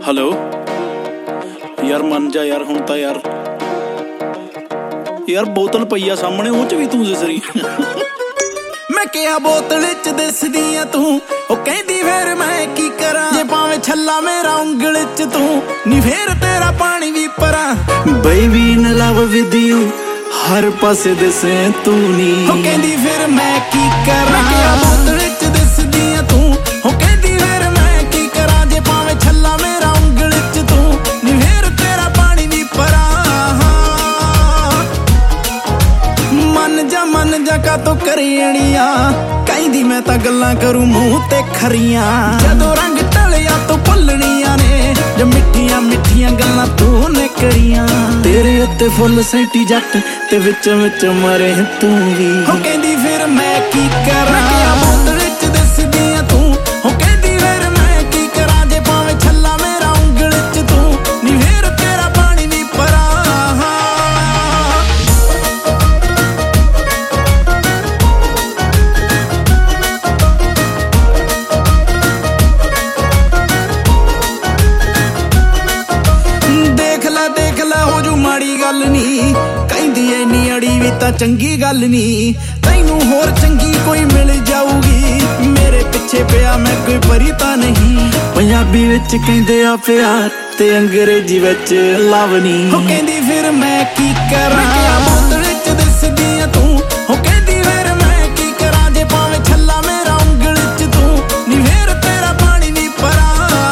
Hello ਯਾਰ ਮੰਨ ਜਾ ਯਾਰ, ਹੁਣ ਤਾਂ ਯਾਰ ਬੋਤਲ ਪਈ ਆ ਸਾਹਮਣੇ, ਉਹ ਚ ਵੀ ਤੂੰ ਦਿਸ ਰਹੀ। ਮੈਂ ਕਿਹਾ ਬੋਤਲ ਚ ਦਿਸਦੀ ਆ ਤੂੰ, ਉਹ ਕਹਿੰਦੀ ਫੇਰ ਮੈਂ ਕੀ ਕਰਾਂ, ਜੇ ਭਾਵੇਂ ਛੱਲਾ ਮੇਰਾ ਉਂਗਲ ਚ ਤੂੰ, ਨੀ ਫੇਰ ਤੇਰਾ ਪਾਣੀ ਵੀ ਪਰਾਂ। Baby in love with you, ਹਰ ਪਾਸੇ ਦਿਸੇ ਤੂੰ ਨੀ, ਉਹ ਕਹਿੰਦੀ ਫਿਰ ਮੈਂ ਕੀ ਕਰਾਂ। ਮੈਂ ਕਿਹਾ ਬੋਤਲ ਚ ਦਿਸਦੀ ਆ ਤੂੰ, ਉਹ ਕਹਿੰਦੀ ਫੇਰ ਮੈਂ ਕੀ ਕਰਾਂ, ਜੇ ਭਾਵੇਂ ਛੱਲਾ ਮੇਰਾ ਉਂਗਲ ਚ ਤੂੰ, ਨੀ ਫੇਰ ਤੇਰਾ ਪਾਣੀ ਵੀ ਪਰਾਂ। ਮਨ ਜਾ ਕਾਤੋਂ ਕਰੀਣੀਆਂ, ਕਹਿੰਦੀ ਮੈਂ ਤਾਂ ਗੱਲਾਂ ਕਰੂ ਮੂੰਹ ਤੇ ਖਰੀਆਂ, ਜਦੋਂ ਰੰਗ ਢਲਿਆ ਤੋਂ ਭੁੱਲਣੀਆਂ ਨੇ, ਜੋ ਮਿੱਠੀਆਂ ਮਿੱਠੀਆਂ ਗੱਲਾਂ ਤੂੰ ਨੇ ਕਰੀਆਂ। ਤੇਰੇ ਉੱਤੇ ਫੁੱਲ ਸੈਂਟੀ ਜੱਟ ਤੇ ਵਿੱਚ ਵਿੱਚ ਮਰੇ ਤੂੰ ਵੀ, ਉਹ ਕਹਿੰਦੀ ਫਿਰ ਮੈਂ ਕੀ ਕਰਾਂ। ਮੈਂ ਕਿਹਾ ਬੋਤਲ ਚ ਦਿਸਦੀ ਆ ਤੂੰ, ਉਹ ਕਹਿੰਦੀ ਫਿਰ ਮੈਂ ਕੀ ਕਰਾਂ, ਜੇ ਭਾਵੇਂ ਛੱਲਾ ਮੇਰਾ ਉਂਗਲ ਚ ਤੂੰ, ਨੀ ਫੇਰ ਤੇਰਾ ਪਾਣੀ ਵੀ ਪਰਾਂ। ਦੇਖ ਲੈ ਹੋ ਜੂ ਮਾੜੀ ਗੱਲ ਨੀ, ਕਹਿੰਦੀ ਐਨੀ ਅੜੀ ਵੀ ਤਾਂ ਚੰਗੀ ਗੱਲ ਨੀ, ਤੈਨੂੰ ਹੋਰ ਚੰਗੀ ਕੋਈ ਮਿਲ ਜਾਊਗੀ, ਮੇਰੇ ਪਿੱਛੇ ਪਿਆ ਮੈਂ ਕੋਈ ਪਰੀ ਤਾਂ ਨਹੀਂ। ਪੰਜਾਬੀ ਵਿੱਚ ਕਹਿੰਦੇ ਆ ਪਿਆਰ ਤੇ ਅੰਗਰੇਜ਼ੀ ਵਿੱਚ ਲਵ ਨੀ, ਉਹ ਕਹਿੰਦੀ ਫਿਰ ਮੈਂ ਕੀ ਕਰਾਂ। ਮੈਂ ਕਿਹਾ ਬੋਤਲ ਚ ਦਿਸਦੀ ਆ ਤੂੰ, ਉਹ ਕਹਿੰਦੀ ਫਿਰ ਮੈਂ ਕੀ ਕਰਾਂ, ਜੇ ਭਾਵੇਂ ਛੱਲਾ ਮੇਰਾ ਉਂਗਲ ਚ ਤੂੰ, ਨੀ ਫੇਰ ਤੇਰਾ ਪਾਣੀ ਵੀ ਪਰਾਂ।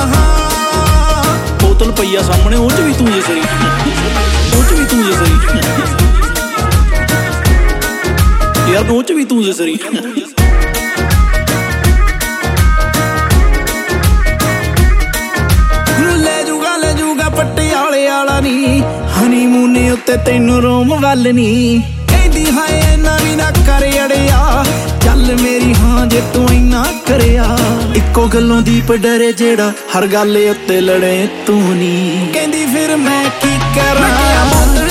ਬੋਤਲ ਪਈ ਆ ਸਾਹਮਣੇ, ਉਹ ਚ ਵੀ ਤੂੰ ਦਿਸ ਰਹੀ, ਉਹ ਚ ਵੀ ਤੂੰ ਦਿਸ ਰਹੀ ਯਾਰ, ਉਹ ਚ ਵੀ ਤੂੰ ਦਿਸ ਰਹੀ। ਲੈ ਜੂਗਾ ਪਟਿਆਲੇ ਵਾਲਾ ਨੀ, ਹਨੀਮੂਨ ਉੱਤੇ ਤੈਨੂੰ ਰੋਮ ਵੱਲ ਨੀ, ਕਹਿੰਦੀ ਹਾਏ ਇੰਨਾ ਵੀ ਨਾ ਕਰ ਅੜਿਆ, ਚੱਲ ਮੇਰੀ ਹਾਂ ਜੇ ਤੂੰ ਇੰਨਾ ਕਰਿਆ। ਇੱਕੋ ਗੱਲੋਂ ਦੀਪ ਡਰੇ ਜਿਹੜਾ ਹਰ ਗੱਲ ਉੱਤੇ ਲੜੇ ਤੂੰ ਨੀ, ਕਹਿੰਦੀ ਫਿਰ ਮੈਂ ਕੀ ਕਰਾਂ।